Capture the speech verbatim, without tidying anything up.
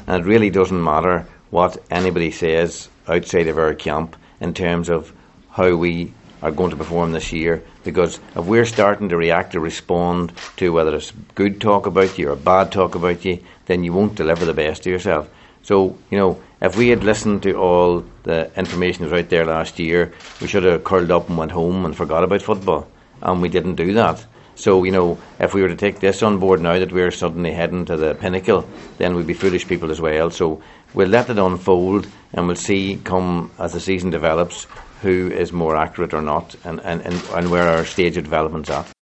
and it really doesn't matter what anybody says outside of our camp in terms of how we are going to perform this year, because if we're starting to react or respond to whether it's good talk about you or bad talk about you, then you won't deliver the best of yourself. So, you know, if we had listened to all the information that was out there last year, we should have curled up and went home and forgot about football, and we didn't do that. So, you know, if we were to take this on board now that we're suddenly heading to the pinnacle, then we'd be foolish people as well. So we'll let it unfold, and we'll see, come as the season develops, who is more accurate or not, and, and, and, and where our stage of development's at.